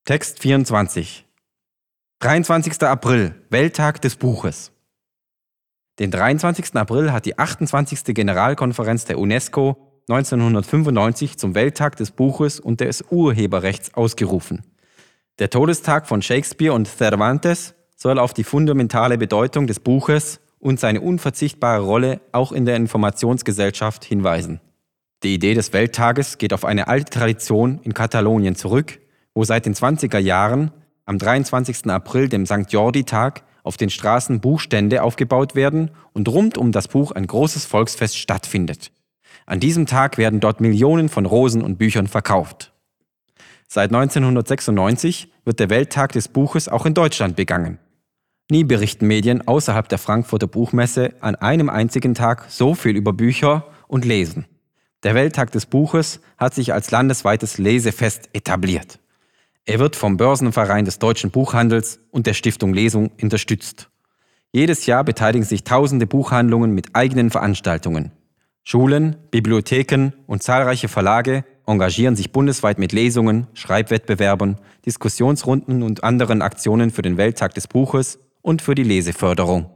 Text 24. 23. April, Welttag des Buches. Den 23. April hat die 28. Generalkonferenz der UNESCO 1995 zum Welttag des Buches und des Urheberrechts ausgerufen. Der Todestag von Shakespeare und Cervantes soll auf die fundamentale Bedeutung des Buches und seine unverzichtbare Rolle auch in der Informationsgesellschaft hinweisen. Die Idee des Welttages geht auf eine alte Tradition in Katalonien zurück, wo seit den 20er Jahren am 23. April, dem St. Jordi-Tag, auf den Straßen Buchstände aufgebaut werden und rund um das Buch ein großes Volksfest stattfindet. An diesem Tag werden dort Millionen von Rosen und Büchern verkauft. Seit 1996 wird der Welttag des Buches auch in Deutschland begangen. Nie berichten Medien außerhalb der Frankfurter Buchmesse an einem einzigen Tag so viel über Bücher und Lesen. Der Welttag des Buches hat sich als landesweites Lesefest etabliert. Er wird vom Börsenverein des Deutschen Buchhandels und der Stiftung Lesung unterstützt. Jedes Jahr beteiligen sich tausende Buchhandlungen mit eigenen Veranstaltungen. Schulen, Bibliotheken und zahlreiche Verlage engagieren sich bundesweit mit Lesungen, Schreibwettbewerben, Diskussionsrunden und anderen Aktionen für den Welttag des Buches und für die Leseförderung.